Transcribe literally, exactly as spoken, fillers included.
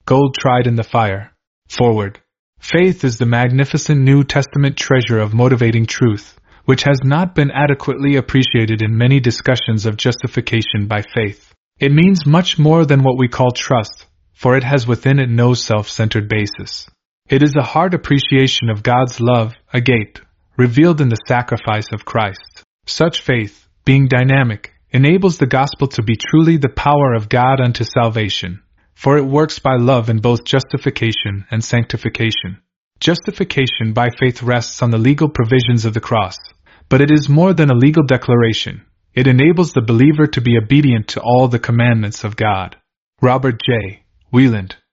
gold tried in the fire. Forward. Faith is the magnificent New Testament treasure of motivating truth, which has not been adequately appreciated in many discussions of justification by faith. It means much more than what we call trust, for it has within it no self-centered basis. It is a hard appreciation of God's love, agate, revealed in the sacrifice of Christ. Such faith, being dynamic, enables the gospel to be truly the power of God unto salvation, for it works by love in both justification and sanctification. Justification by faith rests on the legal provisions of the cross, but it is more than a legal declaration. It enables the believer to be obedient to all the commandments of God. Robert J. Wieland.